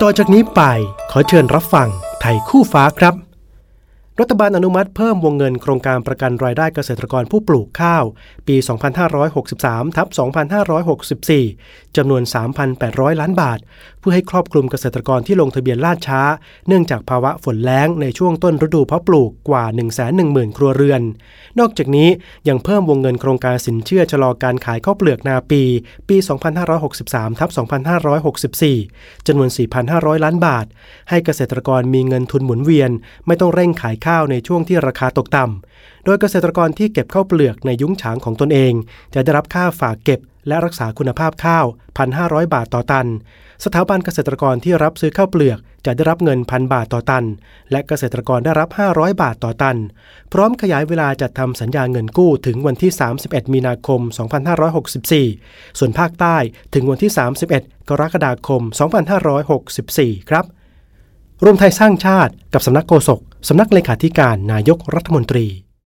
ต่อจากนี้ไปขอเชิญรับฟังไทยคู่ฟ้าครับรัฐบาลอนุมัติเพิ่มวงเงินโครงการประกันรายได้เกษตรกรผู้ปลูกข้าวปี 2563/2564 จำนวน 3,800 ล้านบาทเพื่อให้ครอบคลุมเกษตรกรที่ลงทะเบียนล่าช้าเนื่องจากภาวะฝนแล้งในช่วงต้นฤดูเพาะปลูกกว่า 110,000 ครัวเรือนนอกจากนี้ยังเพิ่มวงเงินโครงการสินเชื่อชะลอการขายข้าวเปลือกนาปี 2563/2564 จำนวน 4,500 ล้านบาทให้เกษตรกรมีเงินทุนหมุนเวียนไม่ต้องเร่งขายข้าวในช่วงที่ราคาตกต่ำโดยเกษตรกรที่เก็บข้าวเปลือกในยุ้งฉางของตนเองจะได้รับค่าฝากเก็บและรักษาคุณภาพข้าว 1,500 บาทต่อตันสถาบันเกษตรกรที่รับซื้อข้าวเปลือกจะได้รับเงิน 1,000 บาทต่อตันและเกษตรกรได้รับ 500 บาทต่อตันพร้อมขยายเวลาจัดทำสัญญาเงินกู้ถึงวันที่ 31 มีนาคม 2564 ส่วนภาคใต้ถึงวันที่ 31 กรกฎาคม 2564 ครับรวมไทยสร้างชาติกับสำนักโฆษกสำนักเลขาธิการนายกรัฐมนตรี